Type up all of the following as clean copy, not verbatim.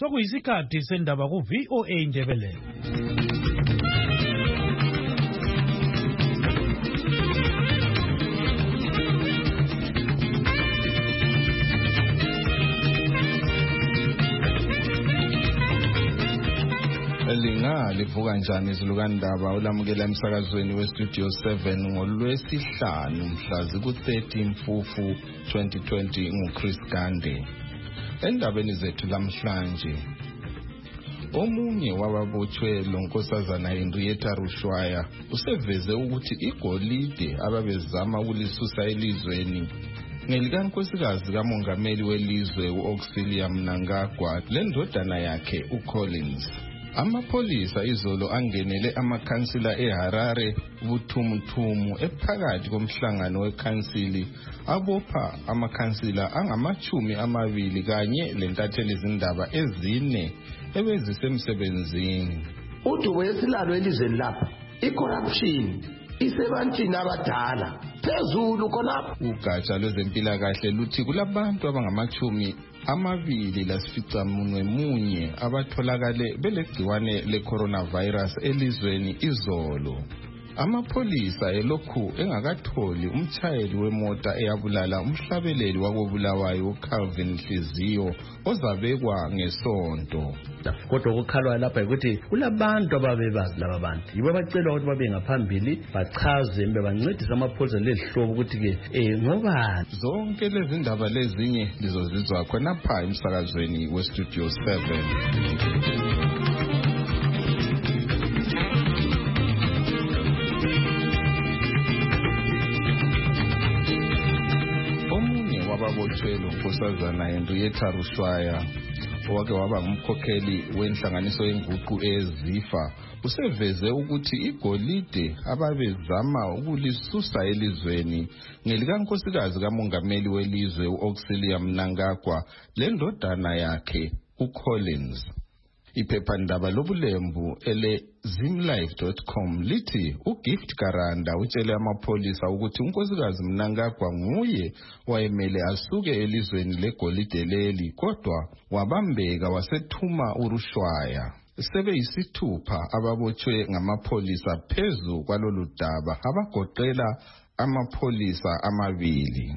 Sokuyisikhathi sendaba ku VOA Indebele. Livuka njani izilukandaba olamukela emsakazweni weStudio 7 ngolwesihlanu mhla ziku-30 Mfufu 2020 nguChris Gande. Endabeni zethu lamhlanje, omunye wababotshwe lonkosazana Henrietta Rushwaya useveze ukuthi igolide ababezama ukulisusa elizweni ngelikankosikazi kamongameli welizwe uAuxilia Mnangagwa lendodana yakhe uCollins. Amapolisa izolo angenele amakhansila eHarare buthumuthumu ephakathi komhlangano wekhansili abopha amakhansila angama-20 kanye lentatheli izindaba ezine ebezisemsebenzini. Udubo yesilalo elizweni lapha icorruption isebantwini abadala phezulu khonapho. Ugatsha lwezempilakahle luthi kulabantu abangama-20 abatholakale belegciwane le-coronavirus elizweni izolo. Amapolisa elokhu engakatholi umtshayeli wemota eyabulala umhlabeleli wakobulawayo uCalvin Hliziyo ozabekwa ngesonto. Kodwa ukukhalwa lapha ukuthi kulabantu ababebazi laba bantu yibo bacelwa ukuthi babe ngaphambili bachaze bancedise amapholisa lehlobo ukuthi ke ngobani. Zonke lezi ndaba lezinye lizozizwa khonapha emsakazweni weStudio 7. Ababotshwe lonkosazana Henrietta Rushwaya owake waba ngumkhokheli wenhlanganiso yenguqu ezifa useveze ukuthi igolide ababezama ukulisusa elizweni ngelikankosikazi kamongameli welizwe uAuxilia Mnangagwa lendodana yakhe uCollins. Iphephandaba lobulembu ele-zimlife.com lithi uGift Garanda utshele amapolisa ukuthi unkosikazi Mnangagwa nguye wayemele asuke elizweni legolide leli kodwa wabambeka wasethuma uRushwaya. Sebeyisithupha ababotshwe ngamapolisa phezu kwalolu daba abagoqela amapolisa 2.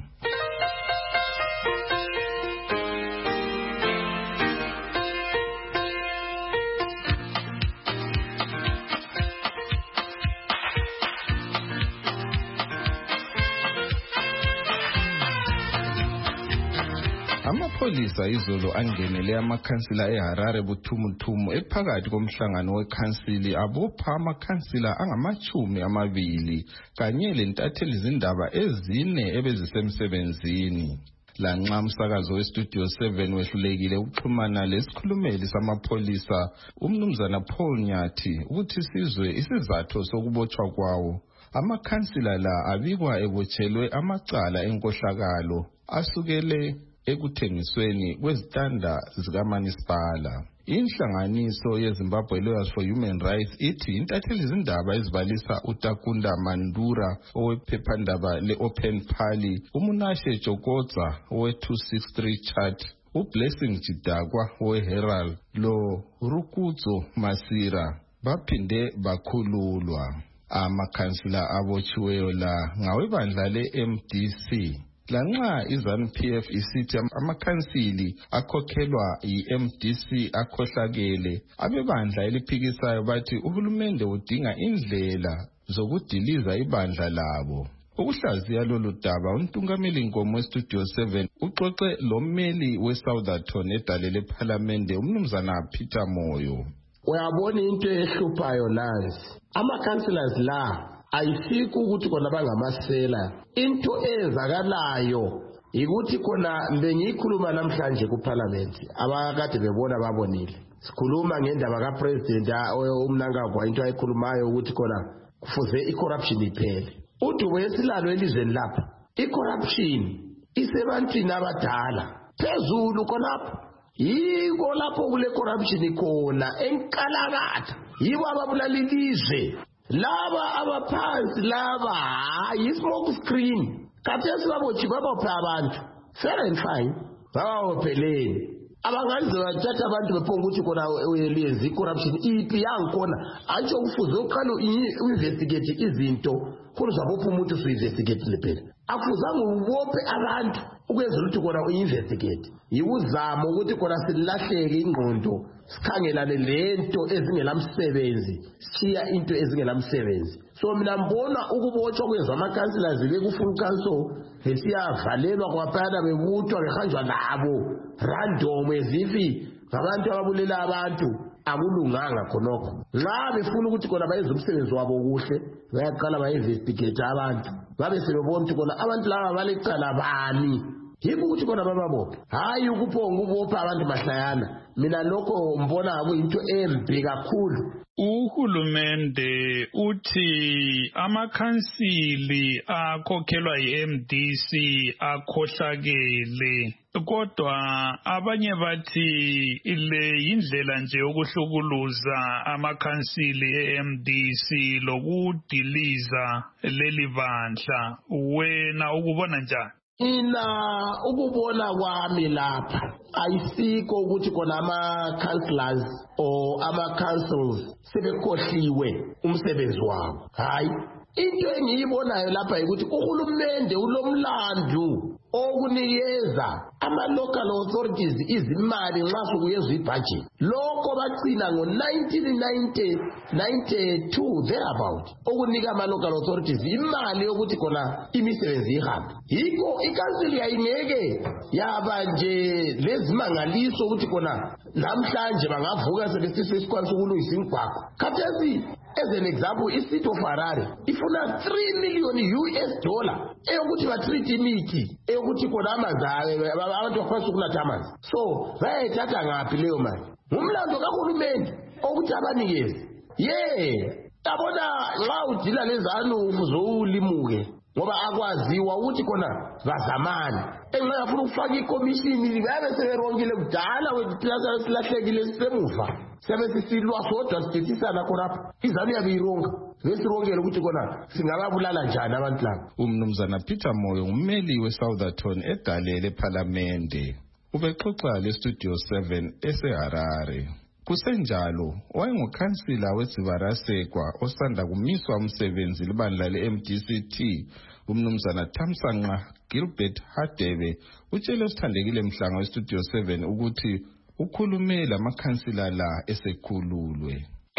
Amapolisa izolo angenele amakhansila eHarare buthumuthumu ephakathi komhlangano wekhansili abopha amakhansila angama-20 kanye lentatheli izindaba ezine ebezisemsebenzini. Lanxa umsakazo weStudio 7 wehlulekile ukuxhumana lesikhulumeli samapolisa umnumzana Paul Nyathi ukuthi sizwe isizathu sokubotshwa kwawo, amakhansila la abikwa ebotshelwe amacala enkohlakalo asukele ekuthengisweni kwezitanda zikaManisipala. Inhlanganiso yeZimbabwe Lawyers for Human Rights ithi intatheli izindaba ezibalisa uTakunda Mandura owephephandaba le-Open Pali, uMunashe Jokotsa owe-263 Chat, uBlessing Jidakwa owe-Herald lo Rukutso Masira baphinde bakhululwa. Amakhansila abotshiweyo la ngawebandla le-MDC. Lanxa iZANU-PF isithi amakhansili akhokhelwa yi-MDC akhohlakele, abebandla eliphikisayo bathi uhulumende udinga indlela zokudiliza ibandla labo. Ukuhlaziya lolu daba untungameli Nkomo weStudio 7 uxoxe lommeli weSouthampton edale lePhalamende umnumzana Peter Moyo. Uyabona into ehluphayo nansi, ama-councillors la ayifiki ukuthi kona bangamasela. Into ezakalayo ukuthi kona bengiyikhuluma namhlanje kuParliament abakade bebona babonile. Sikhuluma ngendaba kaPresident uMnangagwa into ayikhulumayo ukuthi kona kufuze icorruption iphele. Udubo yesilalo elizweni lapha icorruption isebantwini abadala phezulu khonapho. Yiko lapho kule corruption khona enkalakatha. Yibo ababulala ilizwe. Laba abaphansi laba yi-smoke screen. Khathesi babotshwe babophe abantu. Fair and fine. Babopheleni. abangaze bathatha abantu bephonga ukuthi khona lezi corruption ipi yankona atsho kufuze uqala uinvestigate izinto khona uzabopha umuntu usu-investigate phela akufuzanga ubophe abantu ukwenzela ukuthi khona uyi-investigate yikuzama ukuthi khona silahleke ingqondo sikhangelane lento ezingelamsebenzi sishiya into ezingelamsebenzi so mina mbona ukubotshwa kwenza amakhanselazi bekufull council besiyavalelwa kwaphana bebuthwa behanjwa nabo random ezifi ngabantu ababulela abantu akulunganga khonokho nxa befuna ukuthi khona bayenze umsebenzi wabo kuhle bayaqala bayi-investigate abantu babe sebebona ukuthi khona abantu laba balecala bani yikho ukuthi khona bababophe hayi ukuphonga ubopha abantu mahlayana mina lokho mbona kuyinto embi kakhulu. Uhulumende uthi amakhansili akhokhelwa yi-MDC akhohlakele kodwa abanye bathi le yindlela nje yokuhlukuluza amakhansili e-MDC lokudiliza leli bandla wena ukubona njani? Ina ukubona kwami lapha ayisikho ukuthi khona ama-councillors or ama-councils sebekhohliwe umsebenzi wabo hayi into engiyibonayo lapha ukuthi uhulumende ulomlandu okunikeza ama-local authorities izimali nxa sokuyezwa ibudget lokho bagcina ngo-1992 thereabout okunika ama-local authorities imali yokuthi khona imisebenzi ihambe yikho ikansili yayingeke yaba nje lezimangaliso ukuthi khona namhlanje bangavuka sebesiso isikwanisa ukulungisa imigwaqo khathesi as an example i-city of Harare ifuna $3 million eyokuthi batreat imithi eyokuthi khona amanzi abantu bakwanisa ukunatha amanzi so bayayithatha ngaphi leyo mali ngumlando kahulumende okuthi abanikeze yabona nxa udila lezanu uzowulimuke ngoba akwaziwa ukuthi khona bazamani enxa yafuna ukufaka ikomishini babe seberongile kudala weziplaza silahlekile sisemuva siyabe sisilwa sodwa sidedisana khonapha izanu yabe ironga besirongele ukuthi khona singababulala njani abantu labo. Umnumzana Peter Moyo ngummeli we-Southerton egalele ephalamende ubexoxa le-Studio 7 eseHarare. Kusenjalo wayengukhansila weZibarasekwa osanda kumiswa umsebenzi libandla le-MDCT umnumzana Thamsanqa Gilbert Hadebe utshele usithandekile mhlanga we-Studio 7 ukuthi ukhulume lamakhansila la esekhululwe.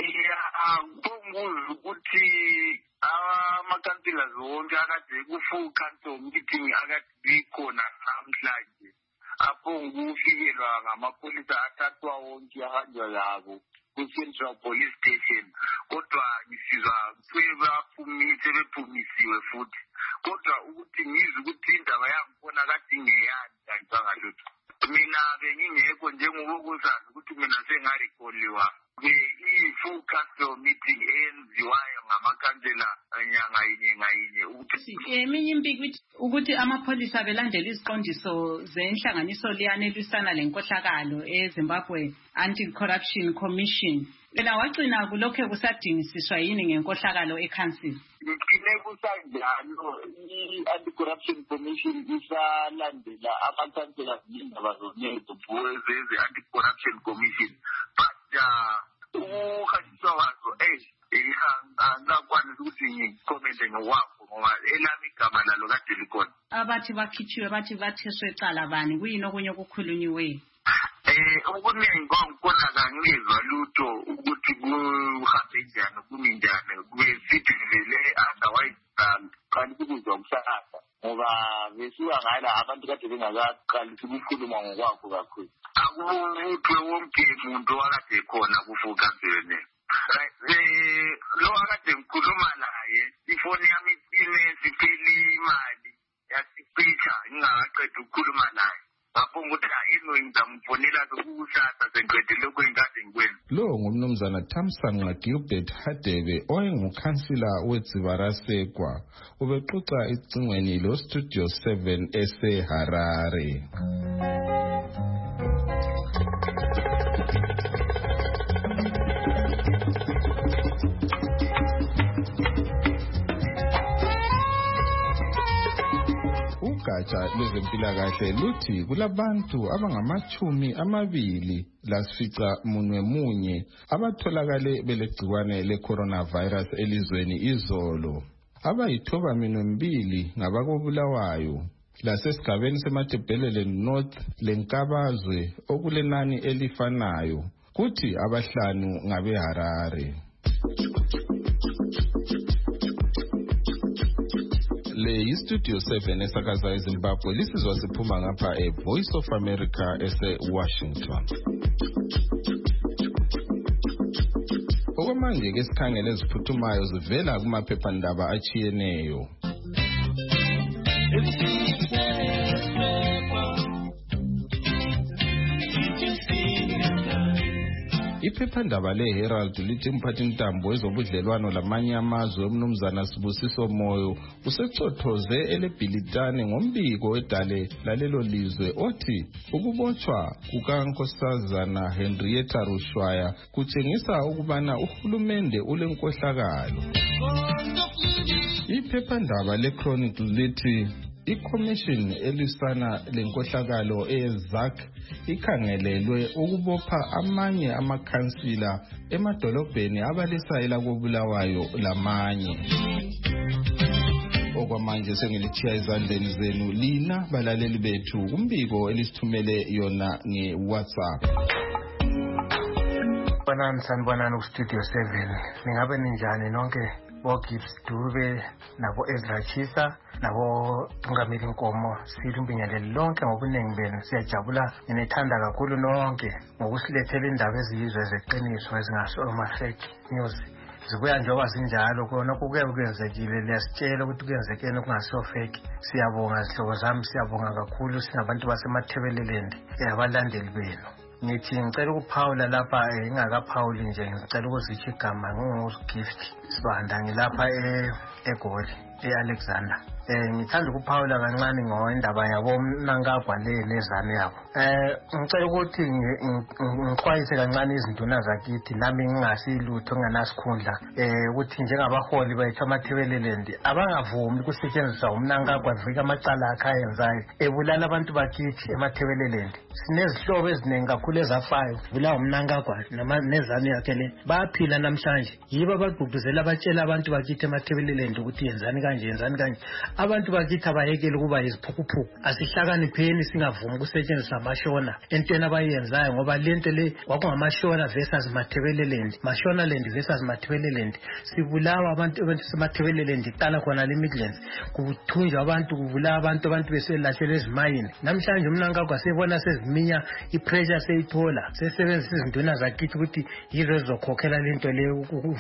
Ukuthi amakhansila zonke akade ku-full council meeting akade khona namhlanje apho kufikelwa ngamapholisa athathwa wonke ahanjwa labo ku-Central Police Station kodwa ngisizwa sebephumisiwe futhi kodwa ukuthi ngizwe ukuthi indaba yangikhona kade ingeyani kanjanga lutho mina bengingekho njengoba kuzazi ukuthi mina sengarekholiwa i-full council meeting eyenziwayo ngamakhansela nyanga yinye ngayinye eminye impiko ukuthi amapholisa belandela iziqondiso zenhlanganiso liyane elisana lenkohlakalo eZimbabwe Anti-Corruption Commission yena wagcina kulokho kusadingisiswa yini ngenkohlakalo ekhansili ngicine kusanjalo i-Anti-Corruption Commission isalandela amakhansela indaba zonyezo ze-Anti-Corruption Commission but ukuhanjiswa kwazo angakwanisa ukuthi ngikomente ngokwakho ngoba elami igama lalo kade likhona abathi bakhitshiwe bathi batheswe cala bani kuyini okunye okukhulunyiweyo okuningi kwangkhona kangizwa lutho ukuthi kuhambe njani kumi njani sithi vele otherwise kanti kubuzwa ukusakaza ngoba besuka ngala abantu kade bengakaqalisi ukukhuluma ngokwakho kakhulu akubuthwe wonke muntu wakade khona kufukazelene lo akade ngikhuluma naye ifoni yami ime sipheli imali yasicisha ngingakaqeda ukukhuluma naye ngapho ukuthi ino ngizamfonela sokusasa sengiqede lokho engikade ngikwenza. Lo ngumnumzana Thamsanqa Gilbert Hadebe oyengukhansila weZibarasekwa ubexoxa icingweni lo-Studio 7 eseHarare. logatsha lwezempilakahle luthi kulabantu abangama-28 abatholakale belegcikwane le-coronavirus elizweni izolo. Abayi-2 ngabakobulawayo lasesigabeni seMatebeleland North leNkabazwe okulenani elifanayo, kuthi 5 ngabeHarare. Le yiStudio 7 esakaza eZimbabwe, lisizwa siphuma ngapha eVoice of America ese-Washington. Okwamanje ke sikhangele eziphuthumayo zivela kumaphephandaba achiyeneyo. Iphephandaba leHerald lithi umphathintambo wezobudlelwano lamanye amazwe uMnumzana Sibusiso Moyo usecothoze eleBhilitane ngombiko wedale lalelo lizwe othi ukubotshwa kukaNkosazana Henrietta Rushwaya kutshengisa ukubana uhulumende ulenkohlakalo. Iphephandaba leChronicle lithi iCommission elisana lenkohlakalo eZAC ikhangelelwe ukubopha amanye amakhansila emadolobheni abalisayela kobulawayo lamanye. Okwamanje sengilithiya ezandleni zenu lina balaleli bethu kumbiko elisithumele yona ngeWhatsApp. Sanibonani kuStudio 7. Ningabe ninjani nonke boGibbs Dube nabo Ezra Chisa nabo Tungamili Nkomo silumbingelele lonke ngobuningi benu. Siyajabula ninethanda kakhulu nonke ngokusilethela indaba eziyizwe zeqiniso ezingasoma fake news. Zibuya njengoba zinjalo kona kuke kwenzekile liyasitshela ukuthi kuyenzekeni okungasiyo fake. Siyabonga zihlobo zami, siyabonga kakhulu singabantu baseMathebeleland abalandeli benu. Ngithi ngicela ukuphawula lapha ingakaphawuli nje ngicela ukuzitsha igama nguGift Sibanda ngilapha eGoli eAlexander. Ngithanda ukuphawula kancane ngoindaba yabo Mnangagwa nezane yabo. Ngicela ukuthi ngixwayise kancane izinduna zakithi nami ngingasilutho nginasikhundla ukuthi njengabaholi bethu amathebeleland abangavumi ukusetshenziswa uMnangagwa vika amacala akhe ayenzayo ebulala abantu bakithi emathebeleland. Sinezihlobo eziningi kakhulu ezafayo bulawa uMnangagwa nezane yakhe le baphila namhlanje. Yibo abagqugquzela abatshela abantu bakithi emathebeleland ukuthi yenzani kanje. Abantu bakithi abayekele ukuba yiziphukuphuku. Asihlakanipheni singavumi ukusetshenziswa amashona entweni abayenzayo ngoba lento le kwakungamashona versus Mathebeleland, Mashonaland versus Mathebeleland. Sibulawa abantu beSemathebeleland iqala khona le Midlands, kuthunjwa abantu, kubulawa abantu beselashelwe ezimayini. Namhlanje uMnangagwa sebona seziminya ipressure seyithola, sesebenzisa izinduna zakithi ukuthi yizo ezokhokhela lento le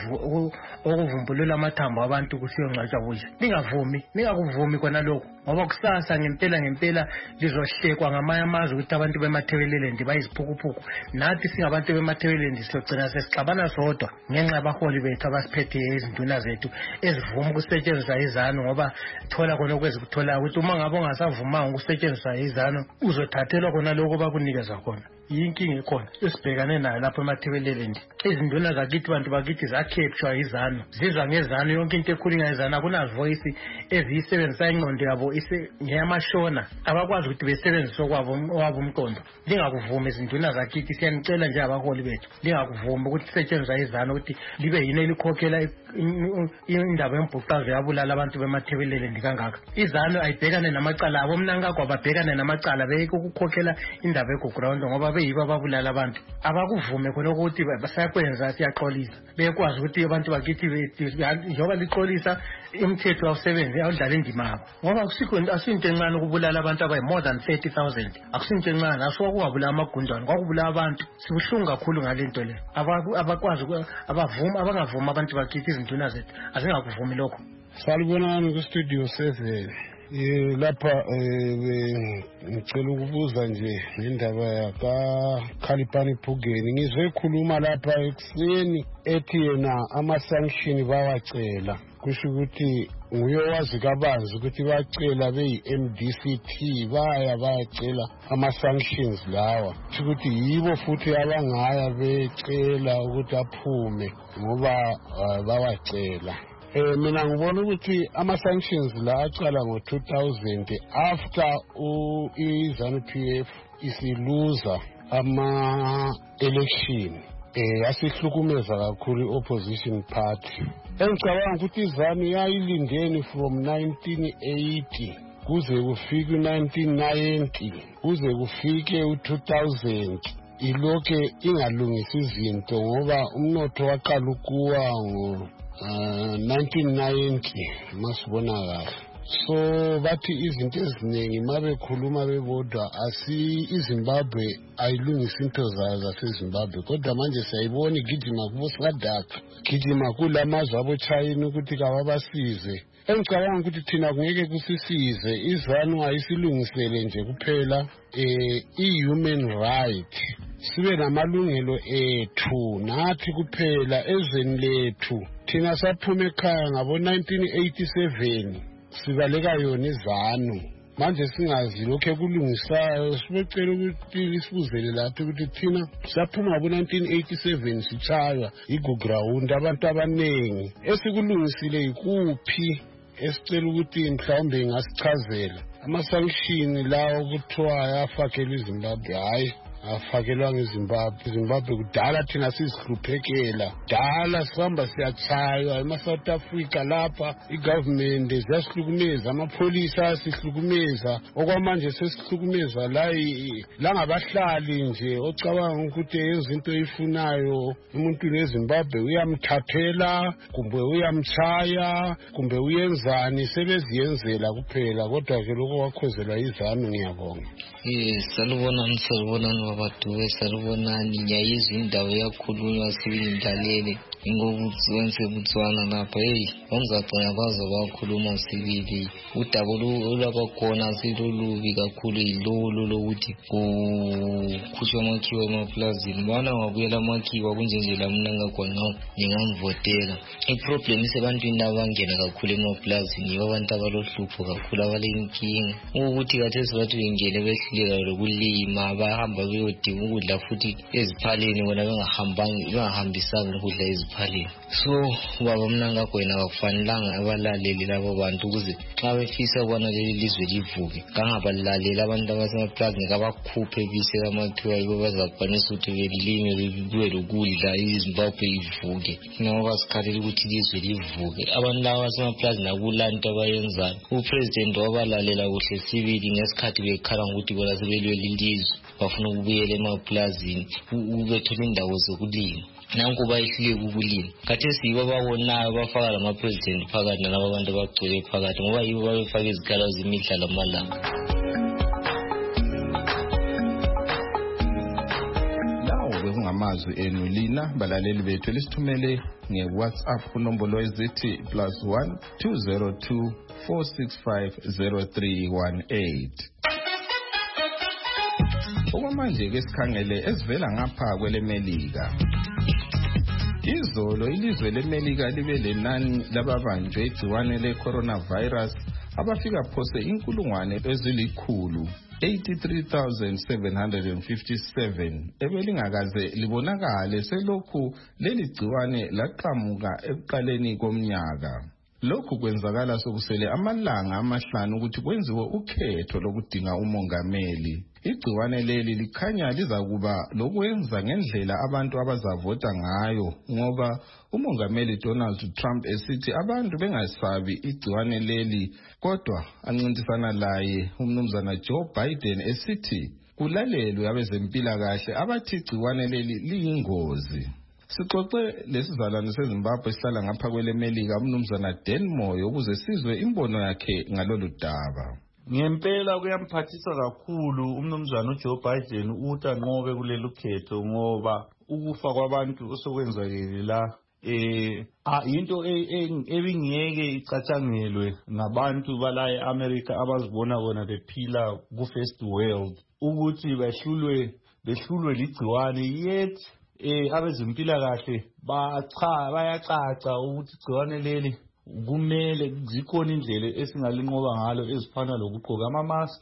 okuvumbulula amathambo abantu kusiyongcwatshwa busha. Ningakuvumi kona lokho ngoba kusasa ngempela lizohlekwa ngamanye amazwe ukuthi abantu beMathebeleland bayiziphukuphuku. Nathi singabantu beMathebeleland siyogcina sesixabana sodwa ngenxa yabaholi bethu abasiphethe izinduna zethu ezivuma ukusetshenziswa izano ngoba thola khona okwezikuthola ukuthi uma ngabe ungasavumanga ukusetshenziswa izano uzothathelwa khona lokho bakunikeza khona. Yinkinga ekhona esibhekane nayo lapha eMathebeleland. Izinduna zakithi bantu bakithi zakhepshwa izano, zizwa ngezano yonke into ekhulunywa izano, akuna voice eziyisebenzisa ingqondo yabo ngeyamashona abakwazi ukuthi besebenzise wabo umqondo. Lingakuvumi izinduna zakithi, siyanicela nje abaholi bethu lingakuvumi ukuthi sisetshenziswa izano ukuthi libe yini elikhokhela indaba yembhuqazo yabulala abantu beMathebeleland kangaka. Izano ayibhekane namacala abo Mnangagwa babhekane namacala beyike ukukhokhela indaba eGoground ngoba beyiba babulala abantu. Abakuvumi khona ukuthi basakwenza siyaxolisa. Bekwazi ukuthi abantu bakithi njengoba lixolisa imithetho awusebenzi awudlala indima yabo. Ngoba asinto encane ukubulala abantu abayi more than 30,000. Akusinto encane, asokubulala amagundwane, kwakubulala abantu. Sibuhlungu kakhulu ngalento le. Abakwazi abangavuma abantu bakithi izinduna zethu. Asingakuvumi lokho. Salibonani kuStudio 7. Lapha ngicela ukubuza nje ngendaba yakaKhalipani Phugeni. Ngizwe ekhuluma lapha ekuseni ethi yena ama-sanction bawacela. Kusho ukuthi nguyowazi kabanzi ukuthi bacela beyi-MDCT bayacela ama-sanctions lawa. Kusho ukuthi yibo futhi abangaya becela ukuthi aphume ngoba bawacela. Mina ngibona ukuthi ama-sanctions la aqala ngo-2000 after i-ZANU-PF isiluza ama-election. Yasihlukumeza kakhulu i-opposition party. Engicabanga ukuthi iZANU yayilindeni from 1980 kuze kufike 1990 kuze kufike u-2000 ilokhe ingalungisi izinto ngoba umnotho waqala ukuwa ngo-1990 masibona kahle. So bathi izinto eziningi mabekhuluma bebodwa iZimbabwe ayilungisi into zayo zaseZimbabwe kodwa manje siyayibona igijima kubo singadaka gijima kulamazwe abo-China ukuthi kababasize. Engicabanga ukuthi thina kungeke kusisize iZANU ayisilungisele nje kuphela i-human right sibe namalungelo ethu nathi kuphela ezweni lethu. Thina saphuma ekhaya ngabo-1987 sibaleka yona iZANU manje singazi lokho kulungisayo. Sibecela ukuthi sibuzele lapho ukuthi thina saphuma ngabo-1987 sichaywa iguground abantu abaningi esikulungisile ikuphi esicela ukuthi mhlawumbe ngasichazela. Ama-sanction lawo kuthiwa ayafakela iZimbabwe hayi afakelwanga iZimbabwe kudala thina sizihluphekela dala sihamba siyachaywa ema-South Africa lapha i-government ziyasihlukumeza amapholisa asihlukumeza okwamanje sesihlukumeza la ngabahlali nje ocabanga ukuthi yenza into eyifunayo emuntwini eZimbabwe uyamthathela kumbe uyamchaya kumbe uyenzani sebeziyenzela kuphela kodwa ke lokho kwakhozelwa iZANU ngiyabonga. Salubonani babaduwe salubonani ngiyayizwa indawo yakhulunywa sibili ngokuwenze Botswana lapha bangizagcina baza bakhuluma sibili udaba olwabakhona silolubi kakhulu yilolo lokuthi kukhutshwa amakhiwa emaplazini bana ngabuyela amakhiwa kunjenje la mina ngakwana ngingamvotela. Iproblem isebantwini abangena kakhulu emaplazini yibo abantu abalohlupho kakhulu abalenkinga ukuthi kathesi bathi bengene behluleka lokulima bahamba beyodinga ukudla futhi eziphaleni bona bengahambisanga ukudla eziphaleni. So baba mina ngakwana akufanelanga abalaleli labo bantu ukuze xa befisa bona leli lizwe livuke kangabalaleli abantu abasemaplazini kabakhuphe bise amathuba yibo bazakwanisa ukuthi belime bebuye lokudla iZimbabwe ivuke ngoba sikhalela ukuthi ilizwe livuke. Abantu laba basemaplazini akulanto abayenzayo. Upresident wabalalela kuhle sibili ngesikhathi bekhala ukuthi bona sebelwela ilizwe bafuna ukubuyela emaplazini ubethola indawo zokulima nanku bayihluleka ukulima. Kathesi yibo babonayo bafaka lama-president phakathi nalabo abantu abagcwele phakathi ngoba yibo babefaka izikhala zemihla lamalanga. Bekungamazwi enu lina balaleli bethu lisithumele nge-WhatsApp kunombolo ezithi +1 202 465 0318. Okwamanje ke sikhangele esivela ngapha kwelemelika. Izolo ilizwe lemelika libe lenani lababanjwe igciwane le-coronavirus abafika phose 183,757 ebelingakaze libonakale selokhu leli gciwane laqhamuka ekuqaleni komnyaka. Lokhu kwenzakala sokusele amalanga amahlanu ukuthi kwenziwe ukhetho lokudinga umongameli. Igciwane leli likhanya lizakuba lokwenza ngendlela abantu abazavota ngayo ngoba umongameli Donald Trump esithi abantu bengasabi igciwane leli kodwa ancintisana laye umnumzana Joe Biden esithi kulalelwe abezempilakahle abathi igciwane leli liyingozi. Sixoxe lesizalwane seZimbabwe sihlala ngapha kwelemelika umnumzana Dan Moyo ukuze sizwe imbono yakhe ngalolu daba. Ngempela kuyamphathisa kakhulu umnumzana uJoe Biden ukuthi anqobe kuleli khetho ngoba ukufa kwabantu osokwenzakele la into ebingeke icathangelwe ngabantu bala eAmerica abazibona bona bephila ku first world ukuthi behlulwe ligciwane yet abezempilakahle bayacaca ukuthi igciwane leli kumele zikhona indlela esingalinqoba ngalo ezifana lokugqoka amamaski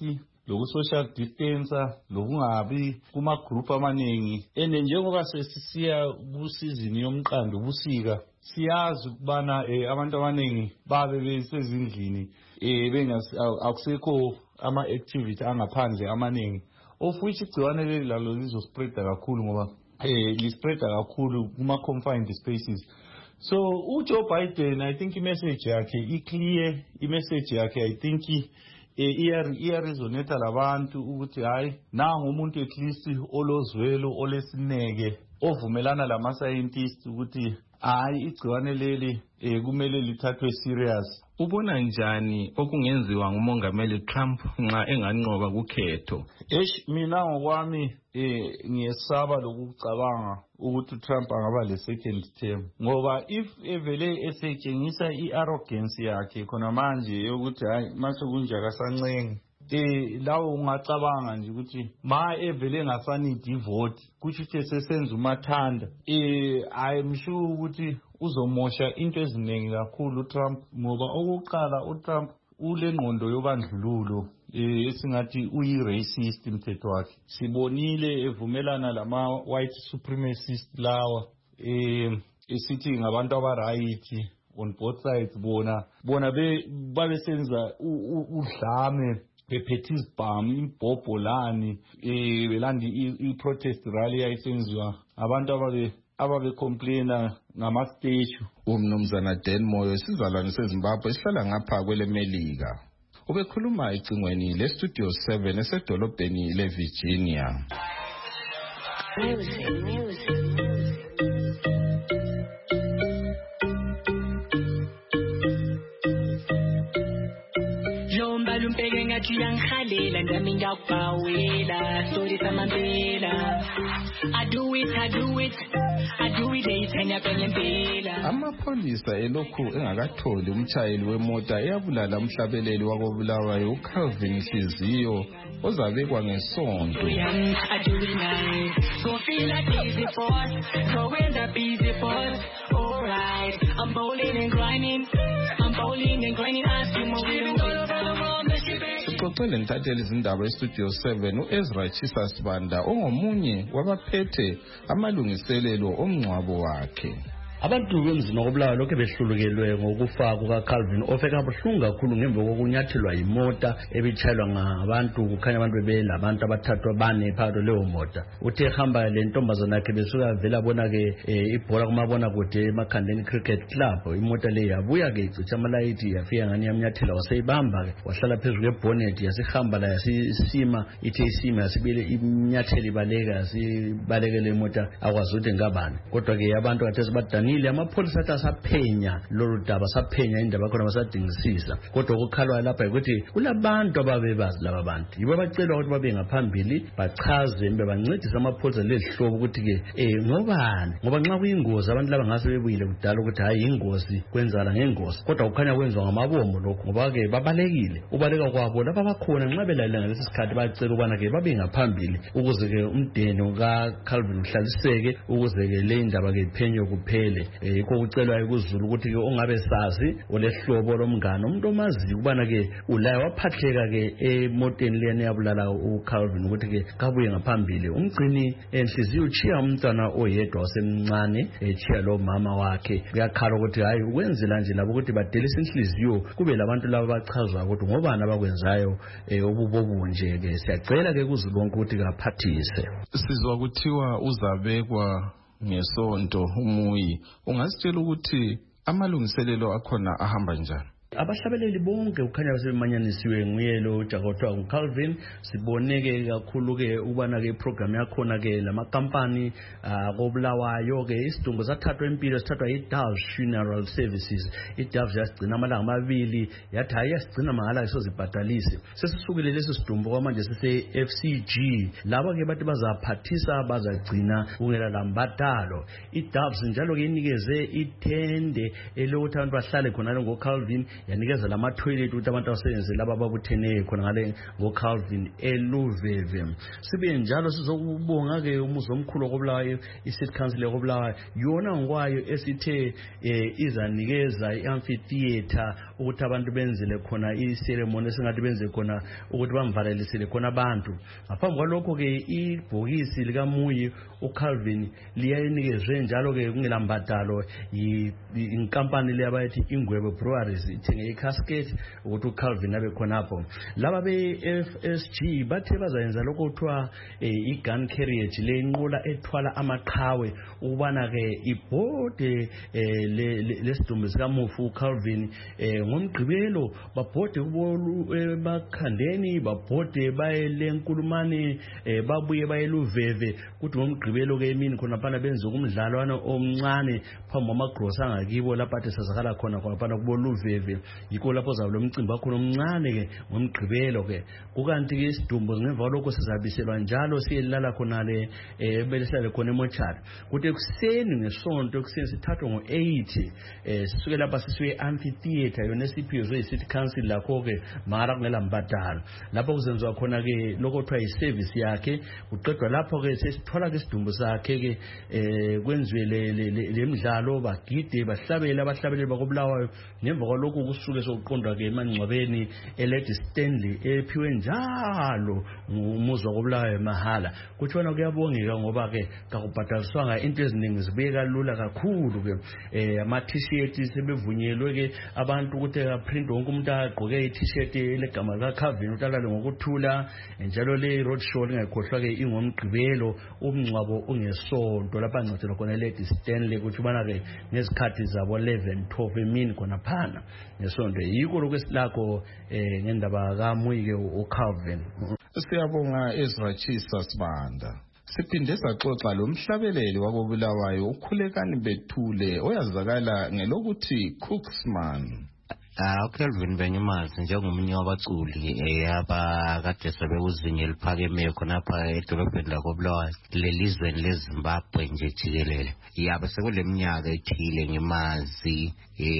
loku-social distancer, lokungabi kuma-group amaningi. And njengoba sesisiya kusizini yomqando ubusika, siyazi ukubana abantu abaningi babe besezindlini akusekho ama-activity angaphandle amaningi, of which igciwane leli lalo lizospreada kakhulu ngoba lispreada kakhulu kuma-confined spaces. So uJoe Biden, I think i-message yakhe i-clear, i-message yakhe I think iyaresonate labantu ukuthi hayi nangu umuntu at least olozwelo olesineke ovumelana lama-scientists ukuthi hayi igciwane leli kumele lithathwe serious. Ubona njani okungenziwa ngumongameli Trump nxa enganqoba kukhetho? Mina ngokwami ngiyesaba lokucabanga ukuthi Trump angaba le second term, ngoba if evele esetshengisa i-arrogance yakhe khona manje yokuthi hayi mase kunje akasancenge, lawo ungacabanga nje ukuthi ma evele engasanidi ivote kuthi sesenza umathanda. I'm sure ukuthi uzomosha into eziningi kakhulu Trump, ngoba okokuqala uTrump ule ngqondo yobandlululo, esingathi uyi-racist mthetho wakhe. Sibonile evumelana lama-white supremacist lawa, esithi ngabantu abarayithi on both sides, bona babesenza udlame, bephethe izibhamu, imbhobho lani, belanda i-protest rally yayisenziwa abantu ababe-complaina ngama-statue. Umnumzana Dan Moyo, isizalwane seZimbabwe esihlala ngapha kwelemelika, ubekhuluma ecingweni le-Studio 7 esedolobheni le-Virginia. Lumpeke ngathi uyangikhalela ndami ngiyakubhawela story samampela. I do it eyithanya kwanyempela. Amapholisa elokhu engakatholi umtshayeli wemota eyabulala umhlabeleli wakobulawayo uCalvin Hliziyo ozabekwa ngesonto. I do it nice, go feel like easy for, go end up easy for. Alright, I'm bowling and grinding, asking more all over the world. Sixoxele ntatheli izindaba eStudio 7 uEzra Chisa Sibanda ongomunye wabaphethe amalungiselelo omngcwabo wakhe. Abantu bemzini wobulawa lokho behlulukelwe ngokufa kukaCalvin ofeka buhlungu kakhulu ngemva kokunyathelwa yimota ebitshayelwa ngabantu, kukhanya abantu belabantu abathathwa bane phakathi leyo mota. Uthe ehamba le ntombazana yakhe besuka vela bona ke ibhola kumabona kude eMakhandeni Cricket Club, imota le yabuya ke icitsha amalayithi yafika ngani yamnyathela waseyibamba ke wahlala phezulu kwebonnet yasihamba la yasisima, ithe isima yasibile imnyatheli baleka yasibalekele imota akwazi ukuthi ngabani. Kodwa ke abantu kathesi badani amapholisa athi asaphenya lolu daba, asaphenya indaba khona basadingisisa. Kodwa ukukhalwa lapha ukuthi kulabantu ababebazi laba bantu yibo bacelwa ukuthi babe ngaphambili bachaze mbe bancedise amapholisa lehlobo ukuthi ke ngobani, ngoba nxa kuyingozi abantu laba ngase bebuyile kudala ukuthi hayi ingozi kwenzala ngengozi, kodwa kukhanya kwenziwa ngamabomo lokho ngoba ke babalekile. Ubaleka kwabo lapha bakhona nxa belalela ngalesi sikhathi bacela ukubana ke babe ngaphambili ukuze ke umdeni kaCalvin uhlaliseke, ukuze ke le indaba ke iphenywe kuphele. Yikho kucelwa ekuzulu ukuthi ke ongabe sazi olehlobo lomngane umuntu omaziyo ukubana ke ulaye waphatheka ke emoteni leyana yabulala uCalvin ukuthi ke kabuye ngaphambili. Umgcini enhliziyo uchiya umntwana oyedwa osemncane, echiya lo mama wakhe. Kuyakhala ukuthi hayi ukwenzela nje labo ukuthi badelisa inhliziyo kube labantu laba bachazwa ukuthi ngobani abakwenzayo obubobunje ke. Siyacela ke kuzulu bonke ukuthi kaphathise. Sizwa kuthiwa uzabekwa ngesonto umuyi, ungasitshela ukuthi amalungiselelo akhona ahamba njani? Abahlabeleli bonke ukhanya basemanyanisiwe nguye lo jakothiwa uCalvin. Siboneke kakhulu ke ukubana ke program yakhona ke lamakampani kobulawayo ke isidumbu sathathwa impilo sithathwa iDoves Funeral Services. iDoves yasigcina amalanga amabili yathi hayi yasigcina mahala isozibhadalise. Sesisukile lesi sidumbu kwamanje sise FCG, laba ke bathi bazaphathisa bazagcina kungela lambadalo. iDoves njalo ke inikeze ithende elokuthi abantu bahlale khona ngoCalvin yanikeza lama toilet ukuthi abantu abasebenze laba ababuthene khona ngale ngoCalvin eLuveve. Sibe njalo sizokubonga ke umuzi omkhulu okubulawayo iCity Council okubulawayo yona ngokwayo esithe izanikeza iAmphitheater ukuthi abantu benzele khona iceremony esingathi benze khona ukuthi bamvalelisele khona abantu. Ngaphambi kwalokho ke ibhokisi likaMuyi uCalvin liyanikezwe njalo ke kungelambadalo inkampani leyabayithi Ingwebe Breweries ithenge iCascade ukuthi uCalvin abe khonapho. Laba beFSG bathe bazayenza lokho kuthiwa igun carriage le inqola ethwala amaqhawe ubana ke ibhode lesidumbu sikamufu uCalvin ngomgqibelo babhode bakhandeni babhode bayele Nkulumane babuye bayeLuveve kuthi ngomgqibelo ke emini khona phana benza umdlalwana omncane phambi kwamagrosa angakibo lapha sasakala khona phana kubo Luveve yikho lapho zawulo umcimbi wakho omncane ke ngomgqibelo ke kukanti ke isidumbu ngemva lokho sizabiselwa njalo siyelala khona le belihlale khona emochari kuthi ekuseni ngesonto ekuseni sithathwa ngo8 sisuke lapha sisuye amphitheater yona esiphizwe iCity Council lakho ke mara kungela mbadalo lapho kuzenzwa khona ke lokho kuthiwa iservice yakhe uqedwa lapho ke sesithola ke isidumbu sakhe ke kwenziwe lemidlalo bagide bahlabela abahlabeleli bakobulawayo ngemva kwalokho kusuke sokuqondwa ke emangcwabeni eLady Stanley ephiwe njalo ngumuzi wakobulawayo mahala kuthiwa kuyabongeka ngoba ke kakubhadaliswanga into eziningi zibeka lula kakhulu ke ama t-shirt sebevunyelwe ke abantu ukuthi print wonke umuntu agqoke i-t-shirt elegama likaCalvin utalale ngokuthula njalo le road show lingakhohlwa ke ingomgqibelo umngcwabo ungesonto lapha ngcwathelwa khona eLady Stanley kuthi bana ke ngezikhathi zabo 11-12 emini khona phana ngesonto yikho lokwesilakho ngendaba kaMuyi ke uCalvin. Siyabonga Ezrachisa Sibanda. Siphinde saxoxa lo mhlabeleli wakobulawayo ukhulekani Bethule oyazakala ngelokuthi Cooksman. uCalvin bengimazi njengomunye wabaculi abakade sebekuzinga eliphakemeyo khonapha edolobheni lakobulawayo lelizweni leZimbabwe nje jikelele. Yabe sekuleminyaka ethile ngimazi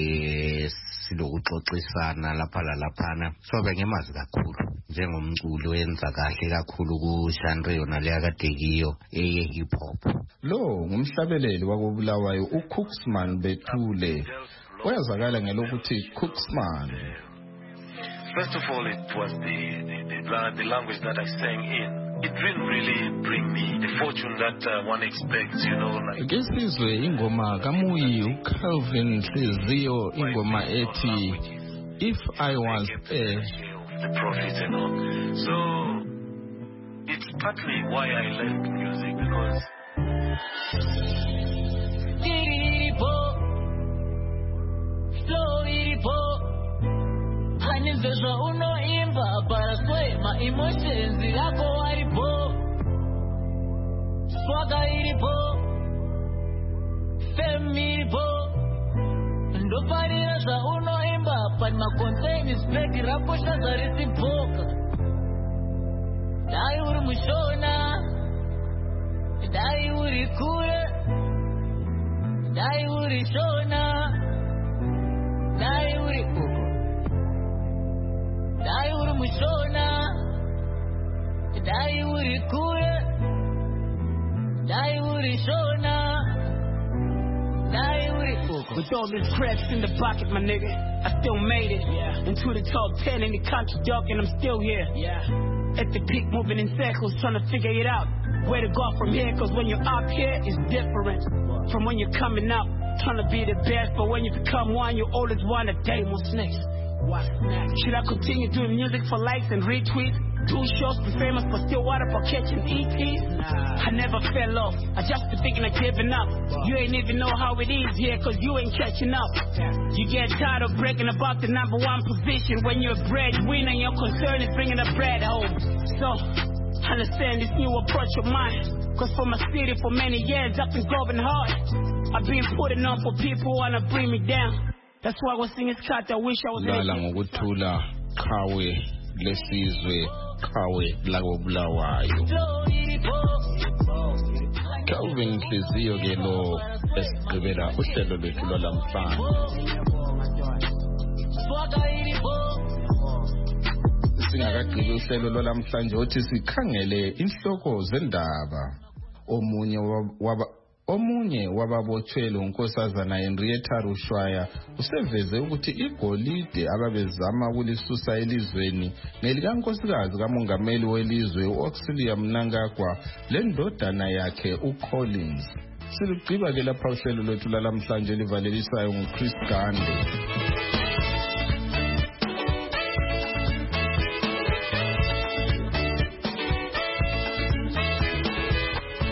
silokuxoxisana lapha lalaphana so bengimazi kakhulu njengomculi oyenza kahle kakhulu ku-genre yona le akadekiyo hip hop. Lo ngumhlabeleli wakobulawayo uCooksman Bethule oyazakala ngelokuthi Cooksman. First of all, it was the language that I sang in. It didn't really bring me the fortune that one expects, you know. Like Kesizwe ingoma kaMuyi uCalvin Hliziyo ingoma ethi If I Was the prophet and all. So it's partly why I left music because Hanizezwa unoimba paraswema emotions yako waripo swaga iripo femi iripo ndoparira za unoimba pani makontaini speki rako shaza risipoka dai uri mushona dai uri kure dai uri shona dai uri uko dai uri mushona dai uri kure dai uri shona dai uri uko. With all this cracks in the pocket, my nigga, I still made it into the top 10 in the country, dog, and I'm still here. At the peak, moving in circles, trying to figure it out. Where to go from here, cause when you're up here, it's different from when you're coming up. Trying to be the best, but when you become one, you always want a day more snakes. Should I continue doing music for likes and retweets? Do shows, be famous, but still water for catching ETs? I never fell off, I just been thinking of giving up. You ain't even know how it is here, cause you ain't catching up. You get tired of breaking about the number one position. When you're a breadwinner, your concern is bringing the bread home. So, understand this new approach of mine, cause for my city for many years I've been going hard. I've been putting on for people who wanna bring me down. That's why I was singing Scott, I wish I was Lala ngokuthula Khawe lesizwe Khawe lakobulawayo. Calvin Hliziyo ke lo esigqibela uhlelo lwethu lwalamhlanje. Singakagqibi uhlelo lwalamhlanje othi sikhangele inhloko zendaba. Omunye wababothwele unkosazana Henrietta Rushwaya useveze ukuthi igolide ababezama ukulisusa elizweni nelikankosikazi kamongameli welizwe uAuxilia Mnangagwa lendodana yakhe uCollins. Siligqiba ke lapha uhlelo lwethu lalamhlanje livalelisayo nguChris Gande.